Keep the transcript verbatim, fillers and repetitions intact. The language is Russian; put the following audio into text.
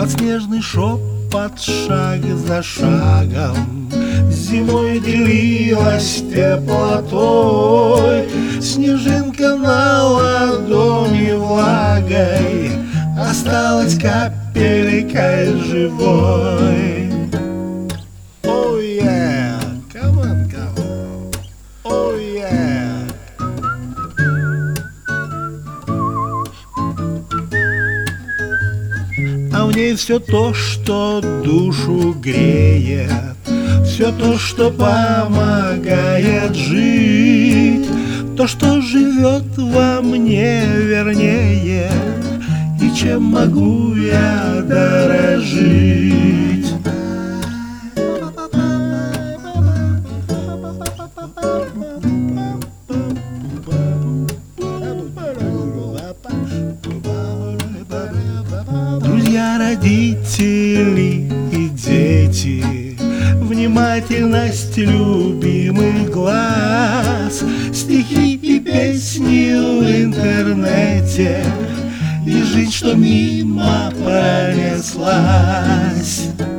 подснежный шепот шаг за шагом зимой делилась теплотой. Снежинка на ладони влагой осталась капелькой живой. Oh yeah, come on, come on. Oh yeah. А в ней все то, что душу греет, все то, что помогает жить, то, что живет во мне вернее, и чем могу я дорожить. Друзья, родители и дети, внимательность любимых глаз, стихи и песни в интернете, и жизнь, что мимо пронеслась.